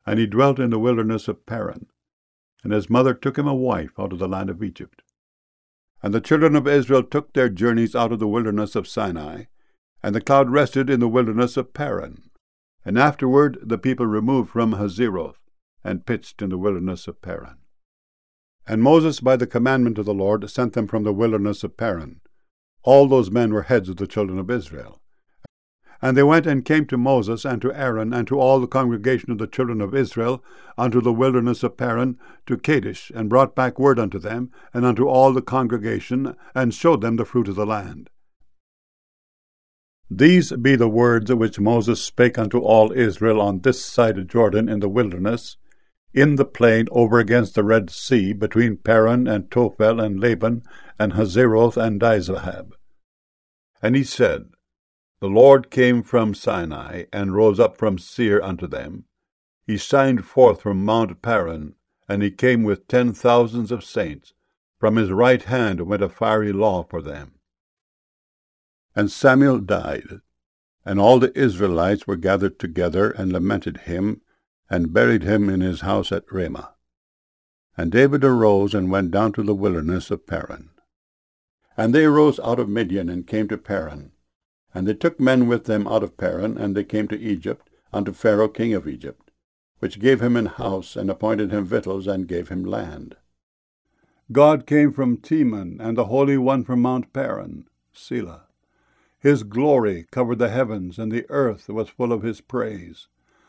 And he dwelt in the wilderness of Paran. And his mother took him a wife out of the land of Egypt. And the children of Israel took their journeys out of the wilderness of Sinai, and the cloud rested in the wilderness of Paran. And afterward the people removed from Hazeroth, and pitched in the wilderness of Paran. And Moses, by the commandment of the Lord, sent them from the wilderness of Paran. All those men were heads of the children of Israel. And they went and came to Moses and to Aaron and to all the congregation of the children of Israel unto the wilderness of Paran, to Kadesh, and brought back word unto them, and unto all the congregation, and showed them the fruit of the land. These be the words which Moses spake unto all Israel on this side of Jordan in the wilderness, in the plain over against the Red Sea, between Paran and Tophel and Laban and Hazeroth and Dizahab. And he said, The Lord came from Sinai, and rose up from Seir unto them. He shined forth from Mount Paran, and he came with 10,000s of saints. From his right hand went a fiery law for them. And Samuel died, and all the Israelites were gathered together, and lamented him, and buried him in his house at Ramah. And David arose, and went down to the wilderness of Paran. And they arose out of Midian, and came to Paran. And they took men with them out of Paran, and they came to Egypt, unto Pharaoh king of Egypt, which gave him an house, and appointed him victuals, and gave him land. God came from Teman, and the Holy One from Mount Paran, Selah. His glory covered the heavens, and the earth was full of his praise.